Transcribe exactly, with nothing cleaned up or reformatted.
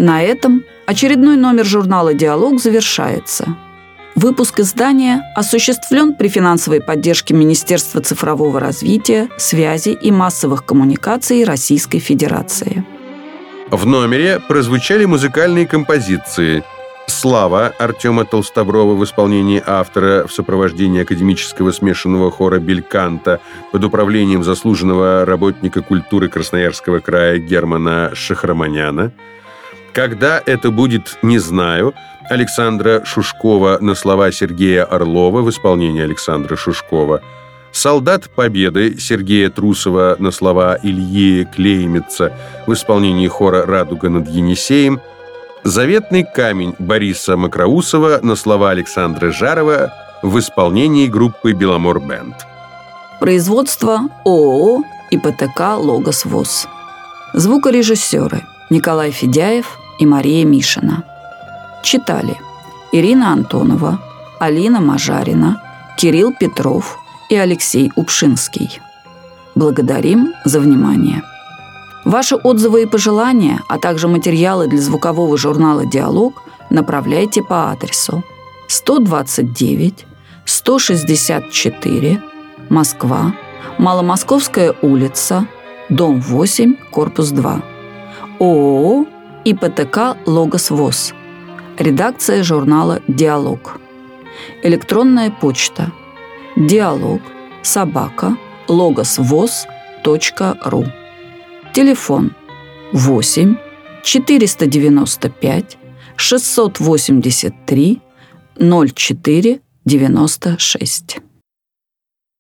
На этом очередной номер журнала «Диалог» завершается. Выпуск издания осуществлен при финансовой поддержке Министерства цифрового развития, связи и массовых коммуникаций Российской Федерации. В номере прозвучали музыкальные композиции «Слава» Артема Толстоброва в исполнении автора в сопровождении академического смешанного хора «Бельканта» под управлением заслуженного работника культуры Красноярского края Германа Шахраманяна. «Когда это будет, не знаю» Александра Шушкова на слова Сергея Орлова в исполнении Александра Шушкова. «Солдат Победы» Сергея Трусова на слова Ильи Клеймица в исполнении хора «Радуга над Енисеем». «Заветный камень» Бориса Макроусова на слова Александра Жарова в исполнении группы «Беломор Бэнд». Производство ООО ИПТК «Логос ВОЗ». Звукорежиссеры Николай Федяев и Мария Мишина. Читали Ирина Антонова, Алина Мажарина, Кирилл Петров и Алексей Упшинский. Благодарим за внимание. Ваши отзывы и пожелания, а также материалы для звукового журнала «Диалог» направляйте по адресу сто двадцать девять сто шестьдесят четыре, Москва, Маломосковская улица, дом восемь, корпус два. ООО ИПТК «Логос ВОЗ». Редакция журнала «Диалог». Электронная почта диалог собака логосвоз точка ру. Телефон восемь четыреста девяносто пять шестьсот восемьдесят три ноль четыре девяносто шесть.